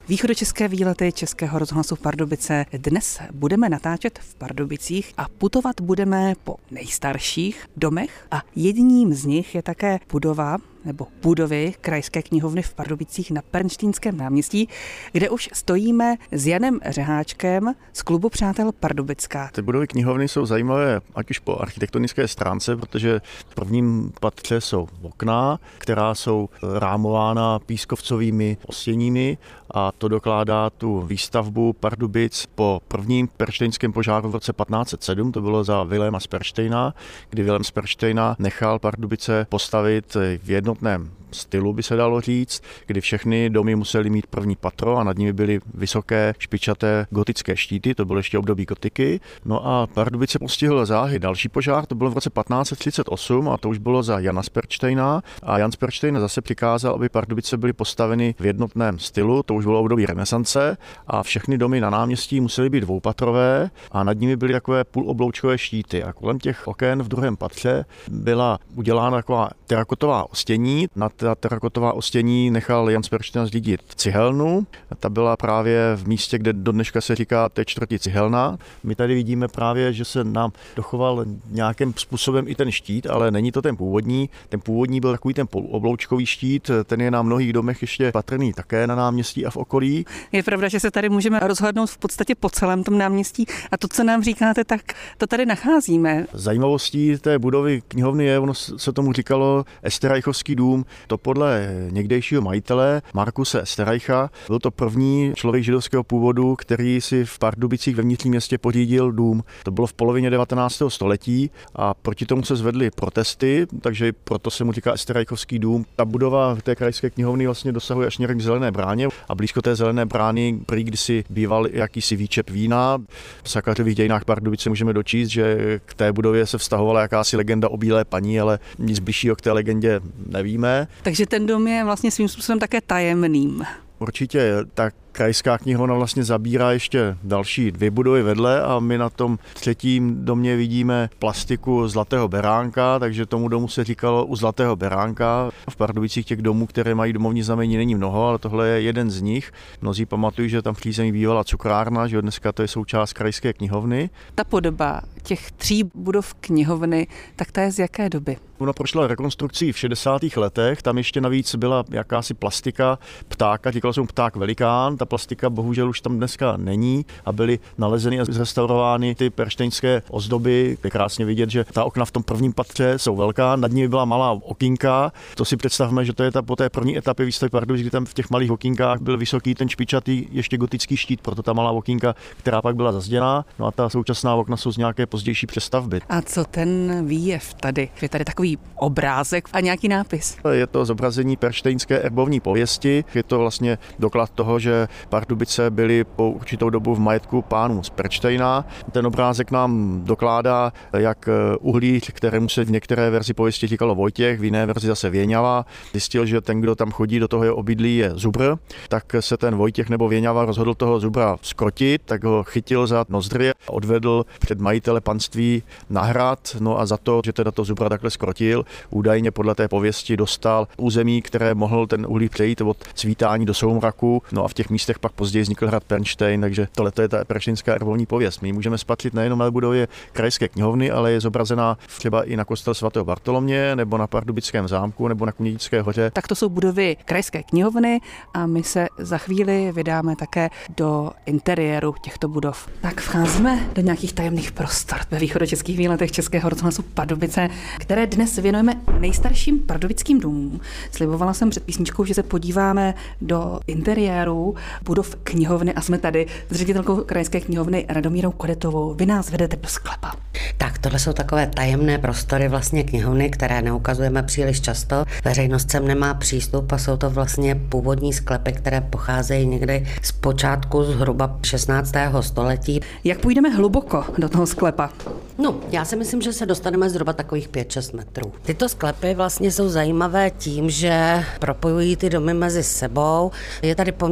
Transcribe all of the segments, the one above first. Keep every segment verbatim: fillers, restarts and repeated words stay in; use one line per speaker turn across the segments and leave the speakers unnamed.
Východočeské výlety Českého rozhlasu Pardubice. Dnes budeme natáčet v Pardubicích a putovat budeme po nejstarších domech a jedním z nich je také budova nebo budovy Krajské knihovny v Pardubicích na Pernštejnském náměstí, kde už stojíme s Janem Řeháčkem z klubu Přátel Pardubická.
Ty budovy knihovny jsou zajímavé ať už po architektonické stránce, protože v prvním patře jsou okna, která jsou rámována pískovcovými ostěními a to dokládá tu výstavbu Pardubic po prvním pernštejnském požáru v roce patnáct set sedm, to bylo za Viléma z Pernštejna, kdy Vilém z Pernštejna nechal Pardubice postavit v jednotném stylu, by se dalo říct, kdy všechny domy musely mít první patro a nad nimi byly vysoké špičaté gotické štíty, to bylo ještě období gotiky. No a Pardubice postihl záhy další požár, to bylo v roce patnáct set třicet osm a to už bylo za Jana z Pernštejna a Jan z Pernštejna zase přikázal, aby Pardubice byly postaveny v jednotném stylu, to už bylo období renesance a všechny domy na náměstí musely být dvoupatrové a nad nimi byly takové půlobloučkové štíty a kolem těch oken v druhém patře byla udělána taková terakotová ostění. Na ta terakotová ostění nechal Jan z Pernštejna zřídit cihelnu. Ta byla právě v místě, kde do dneška se říká té čtvrti cihelna. My tady vidíme právě, že se nám dochoval nějakým způsobem i ten štít, ale není to ten původní. Ten původní byl takový ten obloučkový štít, ten je na mnohých domech ještě patrný také na náměstí a v okolí.
Je pravda, že se tady můžeme rozhlédnout v podstatě po celém tom náměstí a to, co nám říkáte, tak to tady nacházíme.
Zajímavostí té budovy knihovny je, ono se tomu říkalo Esterreichovský dům. To podle někdejšího majitele Markuse Esterreicha byl to první člověk židovského původu, který si v Pardubicích ve vnitřním městě pořídil dům. To bylo v polovině devatenáctého století a proti tomu se zvedly protesty, takže proto se mu říká Esterreichovský dům. Ta budova té krajské knihovny vlastně dosahuje až někde k Zelené bráně a blízko té Zelené brány prý kdysi býval jakýsi výčep vína. V Sakařových dějinách Pardubice můžeme dočíst, že k té budově se vztahovala jakási legenda o bílé paní, ale nic bližšího k té legendě nevíme.
Takže ten dům je vlastně svým způsobem také tajemným.
Určitě, tak Krajská knihovna vlastně zabírá ještě další dvě budovy vedle a my na tom třetím domě vidíme plastiku Zlatého beránka, takže tomu domu se říkalo u Zlatého beránka. V Pardubicích těch domů, které mají domovní znamení, není mnoho, ale tohle je jeden z nich. Mnozí pamatují, že tam v přízemí bývala cukrárna, že dneska to je součást Krajské knihovny.
Ta podoba těch tří budov knihovny, tak ta je z jaké doby?
Ona prošla rekonstrukcí v šedesátých letech, tam ještě navíc byla jakási plastika ptáka, říkalo se mu pták velikán, ta plastika bohužel už tam dneska není a byly nalezeny a zrestaurovány ty pernštejnské ozdoby. Je krásně vidět, že ta okna v tom prvním patře jsou velká, nad nimi byla malá okýnka. To si představme, že to je ta po té první etapě výstavby Pardubic, kdy tam v těch malých okýnkách byl vysoký ten špičatý ještě gotický štít, proto ta malá okýnka, která pak byla zazděná. No a ta současná okna jsou z nějaké pozdější přestavby.
A co ten výjev tady? Je tady takový obrázek a nějaký nápis.
Je to zobrazení pernštejnské erbovní pověsti. Je to vlastně doklad toho, že Pardubice byly po určitou dobu v majetku pánů z Pernštejna. Ten obrázek nám dokládá, jak uhlíř, kterému se v některé verzi pověsti říkalo Vojtěch, v jiné verzi zase Věňava, zjistil, že ten, kdo tam chodí do toho jeho obydlí, je zubr, tak se ten Vojtěch nebo Věňava rozhodl toho zubra skrotit, tak ho chytil za nozdry, odvedl před majitele panství na hrad, no a za to, že teda to zubra takhle skrotil, údajně podle té pověsti dostal území, které mohl ten uhlíř přejít od svítání do soumraku, no a v těch místech pak později vznikl hrad Pernštejn, takže tohle je ta pernštejnská erbovní pověst. My můžeme spatřit nejenom na budově Krajské knihovny, ale je zobrazená třeba i na kostel svatého Bartoloměje nebo na Pardubickém zámku nebo na Kunětické hoře.
Tak to jsou budovy Krajské knihovny a my se za chvíli vydáme také do interiéru těchto budov. Tak vcházíme do nějakých tajemných prostor ve východočeských výletech Českého rozhlasu Pardubice, které dnes věnujeme nejstarším pardubickým domům. Slibovala jsem před písničkou, že se podíváme do interiéru budov knihovny a jsme tady s ředitelkou Krajské knihovny Radomírou Kodetovou. Vy nás vedete do sklepa.
Tak tohle jsou takové tajemné prostory vlastně knihovny, které neukazujeme příliš často. Veřejnost sem nemá přístup a jsou to vlastně původní sklepy, které pocházejí někdy z počátku zhruba šestnáctého století.
Jak půjdeme hluboko do toho sklepa?
No, já si myslím, že se dostaneme zhruba takových pět šest metrů. Tyto sklepy vlastně jsou zajímavé tím, že propojují ty domy mezi sebou. Je tady poměrně stálý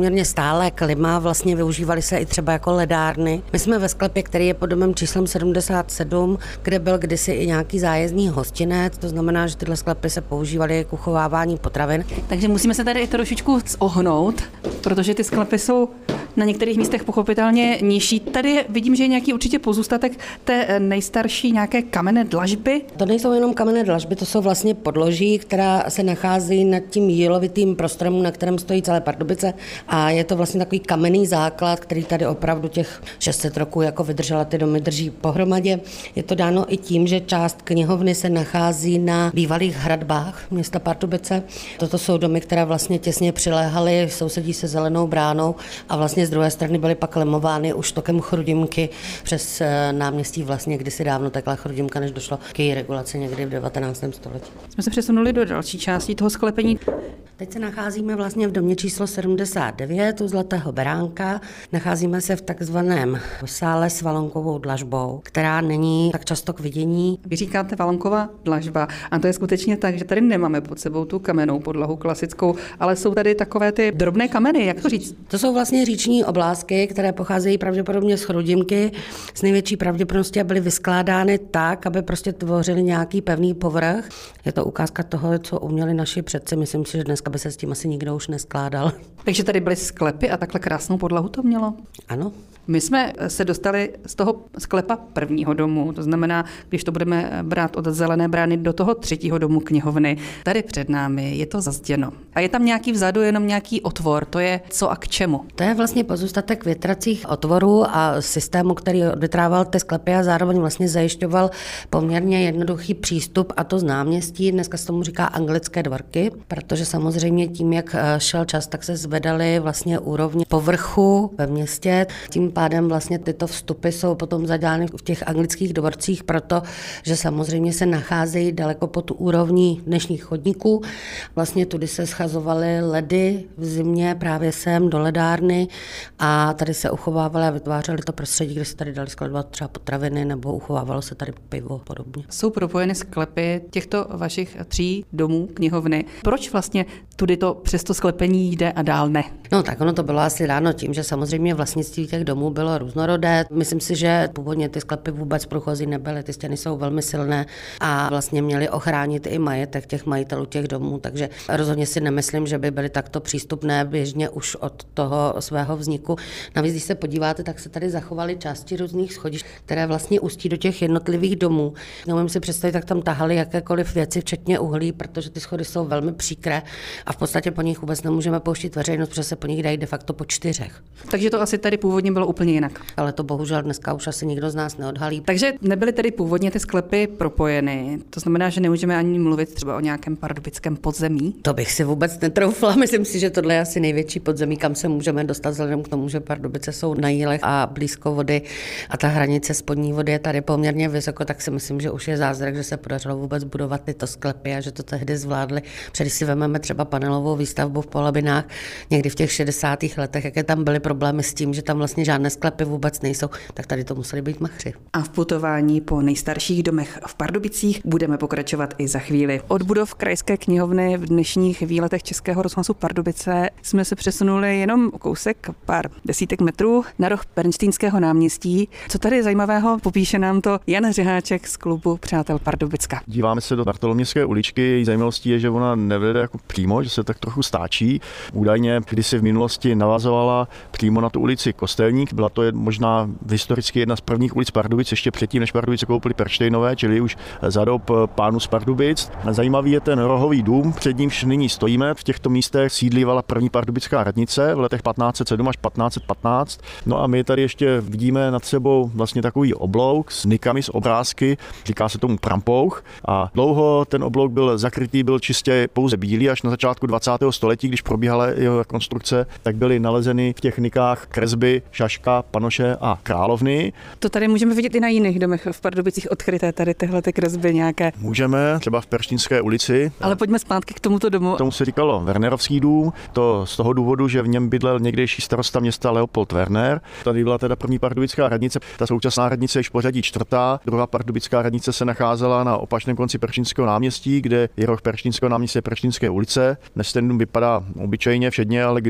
stále klima, vlastně využívaly se i třeba jako ledárny. My jsme ve sklepě, který je pod domem číslem sedmdesát sedm, kde byl kdysi i nějaký zájezdní hostinec, to znamená, že tyhle sklepy se používaly k uchovávání potravin.
Takže musíme se tady i trošičku zohnout, protože ty sklepy jsou na některých místech pochopitelně nižší. Tady vidím, že je nějaký určitě pozůstatek té nejstarší nějaké kamenné dlažby.
To nejsou jenom kamenné dlažby, to jsou vlastně podloží, která se nachází nad tím jílovitým prostorem, na kterém stojí celé Pardubice, a je to vlastně takový kamenný základ, který tady opravdu těch šest set roků jako vydržela, ty domy drží pohromadě. Je to dáno i tím, že část knihovny se nachází na bývalých hradbách města Pardubice. Toto jsou domy, které vlastně těsně přiléhaly, sousedí se Zelenou bránou a vlastně z druhé strany byly pak lemovány už tokem Chrudimky přes náměstí, vlastně kdysi dávno tekla Chrudimka, než došlo k její regulaci někdy v devatenáctém století.
Jsme se přesunuli do další části toho sklepení.
Teď se nacházíme vlastně v domě číslo sedmdesát devět u Zlatého beránka. Nacházíme se v takzvaném sále s valonkovou dlažbou, která není tak často k vidění.
Vy říkáte valonková dlažba a to je skutečně tak, že tady nemáme pod sebou tu kamennou podlahu klasickou, ale jsou tady takové ty drobné kameny, jak to říct?
To jsou vlastně říční oblázky, které pocházejí pravděpodobně z Chrudimky, s největší pravděpodobností byly vyskládány tak, aby prostě tvořily nějaký pevný povrch. Je to ukázka toho, co uměli naši předci. Myslím si, že dneska by se s tím asi nikdo už neskládal.
Takže tady byly sklepy a takhle krásnou podlahu to mělo?
Ano.
My jsme se dostali z toho sklepa prvního domu, to znamená, když to budeme brát od Zelené brány do toho třetího domu knihovny. Tady před námi je to zazděno. A je tam nějaký vzadu jenom nějaký otvor, to je co a k čemu?
To je vlastně pozůstatek větracích otvorů a systému, který odvětrával ty sklepy a zároveň vlastně zajišťoval poměrně jednoduchý přístup, a to z náměstí. Dneska se tomu říká anglické dvorky, protože samozřejmě tím, jak šel čas, tak se zvedaly vlastně úrovně povrchu ve městě. Tím pádem vlastně tyto vstupy jsou potom zadány v těch anglických dvorcích, protože samozřejmě se nacházejí daleko pod úrovní dnešních chodníků. Vlastně tudy se schazovaly ledy v zimě právě sem do ledárny a tady se uchovávaly a vytvářely to prostředí, kde se tady dali skladovat třeba potraviny nebo uchovávalo se tady pivo podobně.
Jsou propojeny sklepy těchto vašich tří domů knihovny. Proč vlastně tudy to přes to sklepení jde a dál ne?
No tak ono to bylo asi dáno tím, že samozřejmě vlastnictví těch domů bylo různorodé. Myslím si, že původně ty sklepy vůbec průchozí nebyly, ty stěny jsou velmi silné a vlastně měly ochránit i majetek těch majitelů těch domů, takže rozhodně si nemyslím, že by byly takto přístupné běžně už od toho svého vzniku. Navíc, když se podíváte, tak se tady zachovaly části různých schodišť, které vlastně ústí do těch jednotlivých domů. Neumím si představit, tak tam tahali jakékoliv věci, včetně uhlí, protože ty schody jsou velmi příkré a v podstatě po nich vůbec nemůžeme pouštět veřejnost, protože se po nich dají de facto po čtyřech.
Takže to asi tady původně bylo úplně jinak.
Ale to bohužel dneska už asi nikdo z nás neodhalí.
Takže nebyly tedy původně ty sklepy propojeny. To znamená, že nemůžeme ani mluvit třeba o nějakém pardubickém podzemí.
To bych si vůbec netroufla. Myslím si, že tohle je asi největší podzemí, kam se můžeme dostat vzhledem k tomu, že Pardubice jsou na jílech a blízko vody a ta hranice spodní vody je tady poměrně vysoko, tak si myslím, že už je zázrak, že se podařilo vůbec budovat tyto sklepy a že to tehdy zvládli. Když si vezmeme třeba panelovou výstavbu v Polabinách někdy v těch šedesátých letech, jaké tam byly problémy s tím, že tam vlastně žádné sklepy vůbec nejsou, tak tady to museli být machři.
A v putování po nejstarších domech v Pardubicích budeme pokračovat i za chvíli. Od budov Krajské knihovny v dnešních výletech Českého rozhlasu Pardubice jsme se přesunuli jenom o kousek, pár desítek metrů na roh Bernštejnského náměstí. Co tady zajímavého, popíše nám to Jan Řeháček z klubu Přátel Pardubicka.
Díváme se do Bartolomějské uličky, její zajímavostí je, že ona nevede jako přímo, že se tak trochu stáčí. Údajně kdysi v minulosti navazovala přímo na tu ulici Kostelník. Byla to možná historicky jedna z prvních ulic Pardubic, ještě předtím, než Pardubice koupili Pernštejnové, čili už za dob pánů z Pardubic. Zajímavý je ten rohový dům, před nímž nyní stojíme. V těchto místech sídlívala první pardubická radnice v letech patnáct set sedm až patnáct set patnáct. No a my tady ještě vidíme nad sebou vlastně takový oblouk s nikami, s obrázky, říká se tomu prampouch. A dlouho ten oblouk byl zakrytý, byl čistě pouze bílý, až na začátku dvacátého století, když probíhala jeho konstrukce, tak byly nalezeny v těch nikách kresby Šaška, Panoše a Královny.
To tady můžeme vidět i na jiných domech v Pardubicích odkryté tady tyhle ty kresby nějaké.
Můžeme, třeba v Perštínské ulici.
Ale pojďme zpátky k tomuto domu.
Tomu se říkalo Wernerovský dům, to z toho důvodu, že v něm bydlel někdejší starosta města Leopold Werner. Tady byla teda první pardubická radnice, ta současná radnice je v pořadí čtvrtá. Druhá pardubická radnice se nacházela na opačném konci Perštínského náměstí, kde je roh Perštínského náměstí Perštínské ulice. Dnes ten dům vypadá obyčejně všedně, ale když si mýval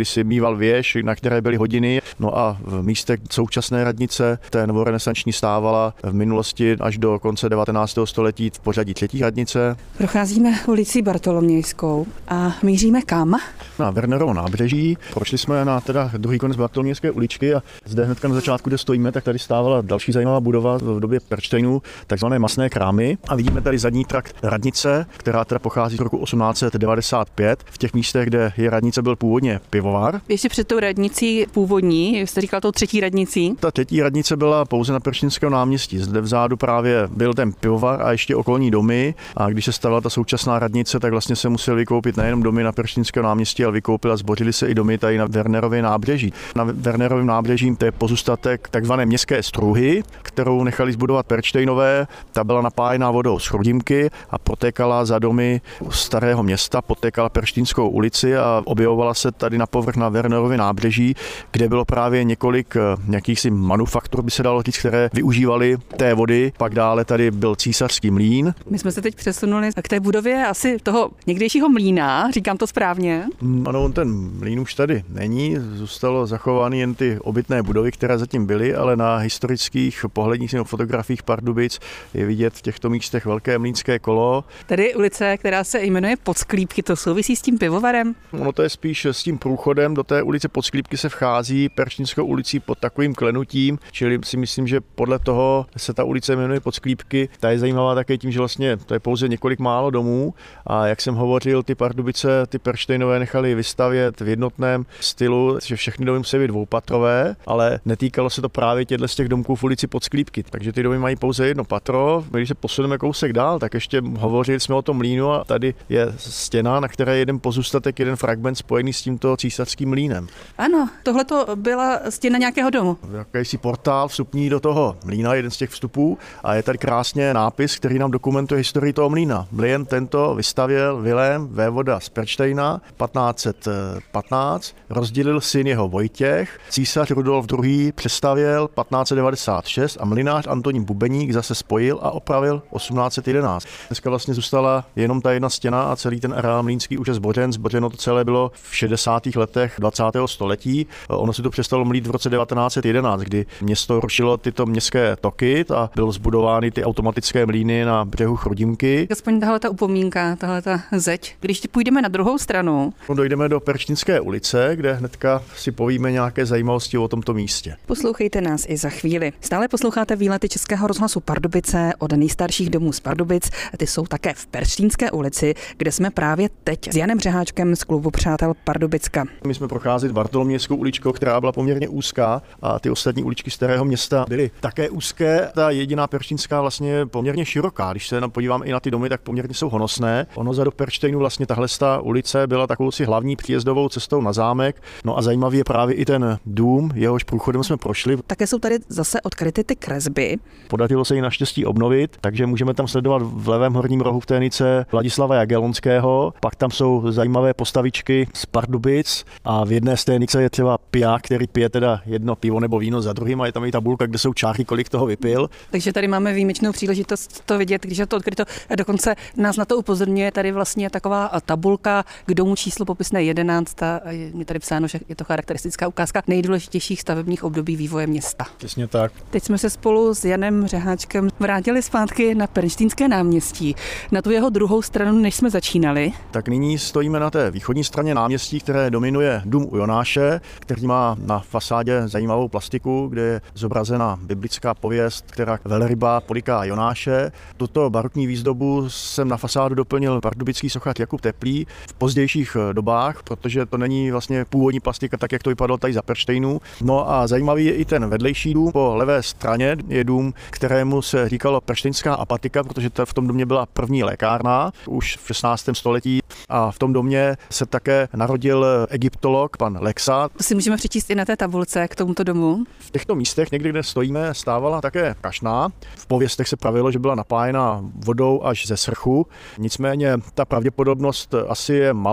býval věž, na které byly hodiny. No a v místech současné radnice té novorenesanční stávala v minulosti až do konce devatenáctého století v pořadí třetí radnice.
Procházíme ulicí Bartolomějskou a míříme kam?
Na Wernerovo nábřeží. Prošli jsme na teda druhý konec Bartolomějské uličky a zde hnedka na začátku, kde stojíme, tak tady stávala další zajímavá budova v době Pernštejnů, takzvané masné krámy. A vidíme tady zadní trakt radnice, která teda pochází z roku osmnáct set devadesát pět. V těch místech, kde je radnice, byl původně pivovar.
Ještě před tou radnicí původní, jste říkal tou třetí radnicí?
Ta třetí radnice byla pouze na Pernštejnském náměstí. Zde vzadu právě byl ten pivovar a ještě okolní domy. A když se stavila ta současná radnice, tak vlastně se museli vykoupit nejenom domy na Pernštejnském náměstí, ale vykoupil a zbořili se i domy tady na Wernerově nábřeží. Na Wernerovém nábřeží to je pozůstatek takzvané městské struhy, kterou nechali zbudovat Pernštejnové. Ta byla napájená vodou z Chrudimky a protékala za domy starého města, potékala Pernštejnskou ulici a objevovala se tady na povrch na Wernerově nábřeží, kde bylo právě několik jakýchsi manufaktur, by se dalo říct, které využívali té vody. Pak dále tady byl císařský mlýn.
My jsme se teď přesunuli k té budově asi toho někdejšího mlýna, říkám to správně?
Ano, ten mlýn už tady není, zůstalo zachovány jen ty obytné budovy, které zatím byly, ale na historických pohledních fotografiích Pardubic je vidět v těchto místech velké mlýnské kolo.
Tady ulice, která se jmenuje Podsklípky, to souvisí s tím pivovarem?
Ono to je spíš s tím průchodem, do té ulice Podsklípky se vchází Pernštejnskou ulicí pod takovým klenutím, čili si myslím, že podle toho se ta ulice jmenuje Podsklípky. Ta je zajímavá také tím, že vlastně to je pouze několik málo domů a jak jsem hovořil, ty Pardubice, ty Pernštejnové nechali vystavět v jednotném stylu, že všechny domy musí být dvoupatrové, ale netýkalo se to právě těchto z těch domků v ulici Podsklípky. Takže ty domy mají pouze jedno patro. Když se posuneme kousek dál, tak ještě hovořili jsme o tom mlýnu a tady je stěna, na které je jeden pozůstatek, jeden fragment spojený s tímto císařským mlýnem.
Ano, tohle to byla stěna nějakého domu.
Jakýsi portál vstupní do toho mlýna, jeden z těch vstupů, a je tady krásně nápis, který nám dokumentuje historii toho mlýna. Mlýn tento vystavěl Vilém vévoda z Pernštejna patnáct set patnáct, rozdělil syn jeho Vojtěch, císař Rudolf druhý. přestavěl patnáct set devadesát šest a mlynář Antonín Bubeník zase spojil a opravil osmnáct set jedenáct. Dneska vlastně zůstala jenom ta jedna stěna a celý ten areál mlýnský už je zbořen. Zbořeno to celé bylo v šedesátých letech dvacátého století. Ono se tu přestalo mlít v roce devatenáct set jedenáct, kdy město rušilo tyto městské toky a byly zbudovány ty automatické mlýny na břehu Chrudimky.
Aspoň tahle ta upomínka, tahle ta zeď. Když půjdeme na druhou stranu,
dojdeme do Pernštejnské ulice, kde hnedka si povíme nějaké zajímavosti o tomto místě.
Poslouchejte nás i za chvíli. Stále posloucháte výlety Českého rozhlasu Pardubice od nejstarších domů z Pardubic. Ty jsou také v Pernštejnské ulici, kde jsme právě teď s Janem Řeháčkem z klubu Přátel Pardubicka.
My jsme procházeli Bartolomějskou uličkou, která byla poměrně úzká, a ty ostatní uličky starého města byly také úzké. Ta jediná Pernštejnská vlastně je poměrně široká. Když se podívám i na ty domy, tak poměrně jsou honosné. Ono za do Pernštejnu vlastně tahle ulice byla takovou si hlavní příjezdovou cestou na zámek. No a zajímavý je právě i ten dům, jehož průchodem jsme prošli.
Také jsou tady zase odkryty ty kresby.
Podařilo se ji naštěstí obnovit, takže můžeme tam sledovat v levém horním rohu v ténice Vladislava Jagellonského. Pak tam jsou zajímavé postavičky z Pardubic a v jedné sténice je třeba piják, který pije teda jedno pivo nebo víno za druhým, a je tam i tabulka, kde jsou čáry, kolik toho vypil.
Takže tady máme výjimečnou příležitost to vidět, když je to odkryto. Dokonce nás na to upozorňuje tady vlastně taková tabulka k domu číslo popisné jedenáct. Je tady psáno, že je to charakteristická ukázka nejdůležitějších stavebních období vývoje města.
Přesně tak.
Teď jsme se spolu s Janem Řeháčkem vrátili zpátky na Pernštejnské náměstí, na tu jeho druhou stranu, než jsme začínali.
Tak nyní stojíme na té východní straně náměstí, které dominuje dům u Jonáše, který má na fasádě zajímavou plastiku, kde je zobrazena biblická pověst, která velryba poliká Jonáše. Tuto barokní výzdobu jsem na fasádu doplnil pardubický sochař Jakub Teplý v pozdějších dobách, protože to není vlastně původní plastika, tak jak to vypadalo tady za Pernštejnu. No a zajímavý je i ten vedlejší dům. Po levé straně je dům, kterému se říkalo Pernštejnská apatika, protože to v tom domě byla první lékárna už v šestnáctém století, a v tom domě se také narodil egyptolog pan Lexa.
To si můžeme přečíst i na té tabulce k tomuto domu.
V těchto místech, někdy, kde stojíme, stávala také kašna. V pověstech se pravilo, že byla napájena vodou až ze srchu. Nicméně ta pravděpodobnost asi je malá.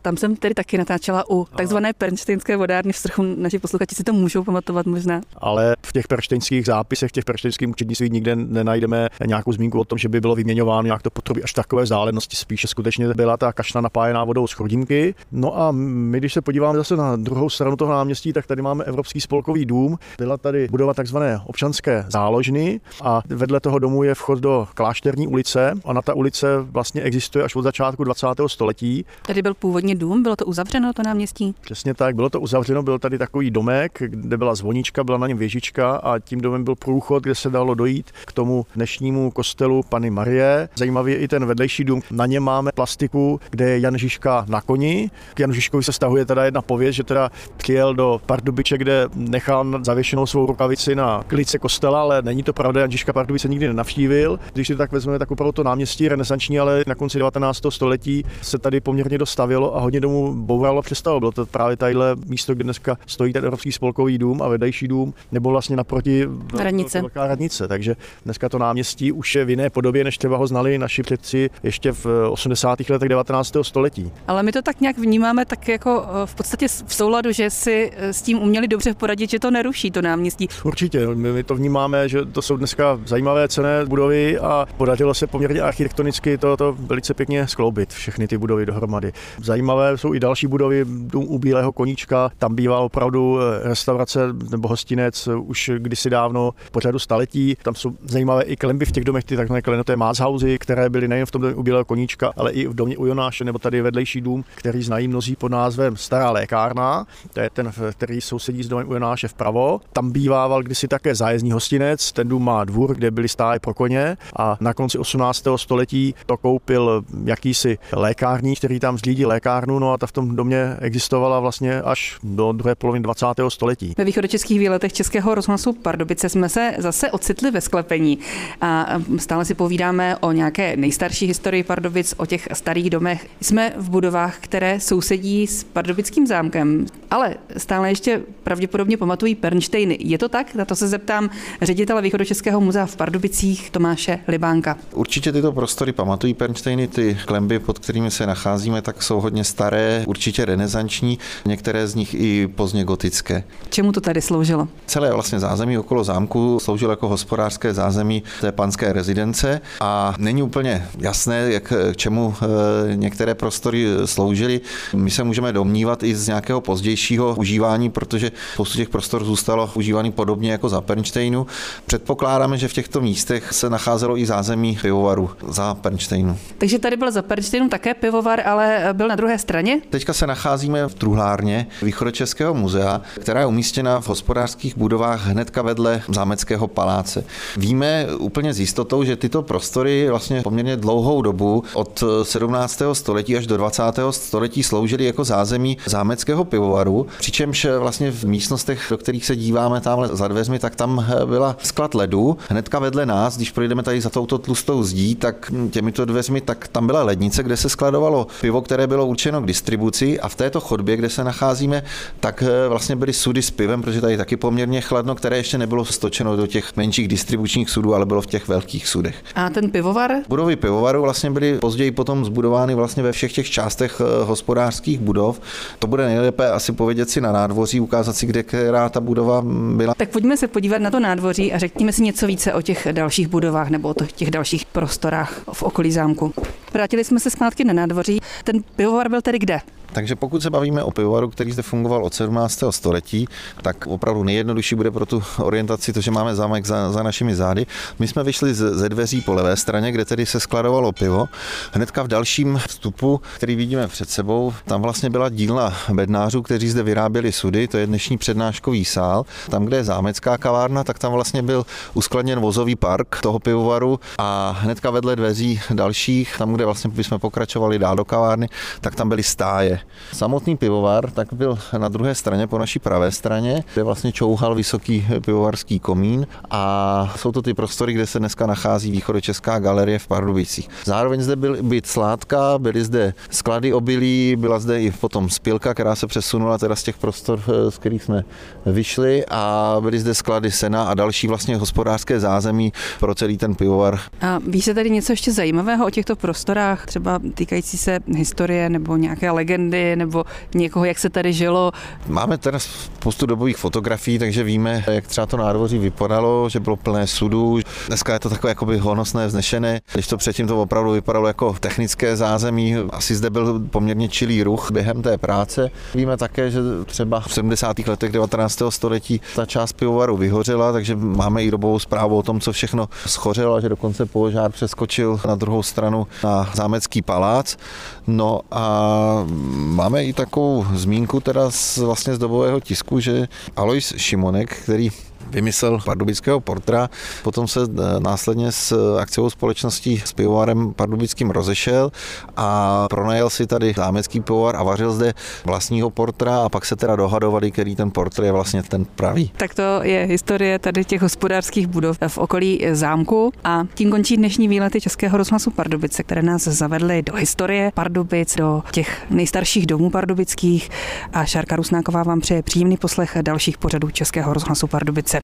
Tam jsem tedy taky natáčela u takzvané pernštejnské vodárny v Strchu. Naši posluchači si to můžou pamatovat možná.
Ale v těch pernštejnských zápisech, v těch pernštejnských účetnictví nikde nenajdeme nějakou zmínku o tom, že by bylo vyměňováno nějak to potrubí až takové vzdálenosti. Spíše skutečně byla ta kašna napájená vodou z Chrudimky. No a my, když se podíváme zase na druhou stranu toho náměstí, tak tady máme Evropský spolkový dům. Byla tady budova takzvané občanské záložny a vedle toho domu je vchod do Klášterní ulice a na ta ulice vlastně existuje až od začátku dvacátého století.
Tady byl původně dům, bylo to uzavřeno, to náměstí?
Přesně tak, bylo to uzavřeno, byl tady takový domek, kde byla zvonička, byla na něm věžička a tím domem byl průchod, kde se dalo dojít k tomu dnešnímu kostelu Panny Marie. Zajímavý je i ten vedlejší dům. Na něm máme plastiku, kde je Jan Žižka na koni. K Janu Žižkovi se vztahuje teda jedna pověst, že teda přijel do Pardubice, kde nechal zavěšenou svou rukavici na klice kostela, ale není to pravda, Jan Žižka Pardubice nikdy nenavštívil. Když si tak vezmeme, tak opravdu to náměstí renesanční, ale na konci devatenáctého století se tady poměrně dostavilo a hodně domů bouralo přestalo. Bylo to právě tadyhle místo, kde dneska stojí ten Evropský spolkový dům a vedlejší dům, nebo vlastně naproti
radnice.
Velká radnice. Takže dneska to náměstí už je v jiné podobě, než třeba ho znali naši předci ještě v osmdesátých letech devatenáctého století.
Ale my to tak nějak vnímáme tak jako v podstatě v souladu, že si s tím uměli dobře poradit, že to neruší to náměstí.
Určitě, my to vnímáme, že to jsou dneska zajímavé cenné budovy a podařilo se poměrně architektonicky to velice pěkně skloubit, všechny ty budovy dohromady. Zajímavé jsou i další budovy, dům u Bílého koníčka, tam bývá opravdu restaurace nebo hostinec už kdysi dávno po řadu staletí. Tam jsou zajímavé i klenby v těch domech, ty takzvané klenoté Máchausy, které byly nejen v tom domě u Bílého koníčka, ale i v domě u Jonáše, nebo tady vedlejší dům, který znají mnozí pod názvem Stará lékárna. To je ten, který sousedí s domem u Jonáše vpravo. Tam bývával kdysi také zájezdní hostinec, ten dům má dvůr, kde byly stáje pro koně a na konci osmnáctého století to koupil jakýsi lékárník, který tam zřídil lékárnu, no a ta v tom domě existovala vlastně až do druhé poloviny dvacátého století.
Ve východočeských výletech Českého rozhlasu Pardubice jsme se zase ocitli ve sklepení a stále si povídáme o nějaké nejstarší historii Pardubic, o těch starých domech. Jsme v budovách, které sousedí s pardubickým zámkem, ale stále ještě pravděpodobně pamatují Pernštejny. Je to tak? Na to se zeptám ředitele Východočeského muzea v Pardubicích Tomáše Libánka.
Určitě tyto prostory pamatují Pernštejny, ty klenby, pod kterými se nacházíme, tak jsou hodně staré, určitě renesanční, některé z nich i pozdně gotické.
Čemu to tady sloužilo?
Celé vlastně zázemí okolo zámku sloužilo jako hospodářské zázemí té panské rezidence a není úplně jasné, jak k čemu některé prostory sloužily. My se můžeme domnívat i z nějakého pozdějšího užívání, protože spoustu těch prostor zůstalo užívaný podobně jako za Pernštejnu. Předpokládáme, že v těchto místech se nacházelo i zázemí pivovaru za Pernštejnu.
Takže tady byl za Pernštejnu také pivovar, ale byl na druhé straně?
Teďka se nacházíme v truhlárně Východočeského muzea, která je umístěna v hospodářských budovách hnedka vedle zámeckého paláce. Víme úplně s jistotou, že tyto prostory vlastně poměrně dlouhou dobu od sedmnáctého století až do dvacátého století sloužily jako zázemí zámeckého pivovaru, přičemž vlastně v místnostech, do kterých se díváme tamhle za dveřmi, tak tam byla sklad ledu. Hnedka vedle nás, když projdeme tady za touto tlustou zdí, tak těmito dveřmi, tak tam byla lednice, kde se skladovalo pivo, které bylo určeno k distribuci a v této chodbě, kde se nacházíme, tak vlastně byly sudy s pivem, protože tady taky poměrně chladno, které ještě nebylo stočeno do těch menších distribučních sudů, ale bylo v těch velkých sudech.
A ten pivovar?
Budovy pivovaru vlastně byly později potom zbudovány vlastně ve všech těch částech hospodářských budov. To bude nejlépe asi povědět si na nádvoří, ukázat si, kde která ta budova byla.
Tak pojďme se podívat na to nádvoří a řekněme si něco více o těch dalších budovách nebo o těch dalších prostorách v okolí zámku. Vrátili jsme se zpátky na nádvoří. Ten pivovar byl tedy kde?
Takže pokud se bavíme o pivovaru, který zde fungoval od sedmnáctého století, tak opravdu nejjednodušší bude pro tu orientaci to, že máme zámek za, za našimi zády. My jsme vyšli z, ze dveří po levé straně, kde tedy se skladovalo pivo. Hnedka v dalším vstupu, který vidíme před sebou, tam vlastně byla dílna bednářů, kteří zde vyráběli sudy, to je dnešní přednáškový sál. Tam, kde je zámecká kavárna, tak tam vlastně byl uskladněn vozový park toho pivovaru a hnedka vedle dveří dalších, tam, kde vlastně bychom pokračovali dál do kavárny, tak tam byly stáje. Samotný pivovar tak byl na druhé straně, po naší pravé straně, kde vlastně čouhal vysoký pivovarský komín a jsou to ty prostory, kde se dneska nachází Východočeská galerie v Pardubicích. Zároveň zde byl byt Sládka, byly zde sklady obilí, byla zde i potom spilka, která se přesunula teda z těch prostor, z kterých jsme vyšli a byly zde sklady sena a další vlastně hospodářské zázemí pro celý ten pivovar.
A ví se tady něco ještě zajímavého o těchto prostorách, třeba týkající se historie nebo nějaké legendy legendy nebo někoho, jak se tady žilo?
Máme teda spoustu dobových fotografií, takže víme, jak třeba to nádvoří vypadalo, že bylo plné sudů. Dneska je to takové jakoby honosné, vznešené. Když to předtím to opravdu vypadalo jako technické zázemí, asi zde byl poměrně čilý ruch během té práce. Víme také, že třeba v sedmdesátých letech devatenáctého století ta část pivovaru vyhořela, takže máme i dobovou zprávu o tom, co všechno schořelo a že dokonce požár přeskočil na druhou stranu na zámecký palác. No a máme i takovou zmínku teda z, vlastně z dobového tisku, že Alois Šimonek, který vymyslel pardubického portra, potom se následně s akciovou společností s pivovarem pardubickým rozešel a pronajel si tady zámecký pivovar a vařil zde vlastního portra a pak se teda dohadovali, který ten portr je vlastně ten pravý.
Tak to je historie tady těch hospodářských budov v okolí zámku a tím končí dnešní výlety Českého rozhlasu Pardubice, které nás zavedly do historie Pardubic, do těch nejstarších domů pardubických a Šárka Rusnáková vám přeje příjemný poslech dalších pořadů Českého rozhlasu Pardubice.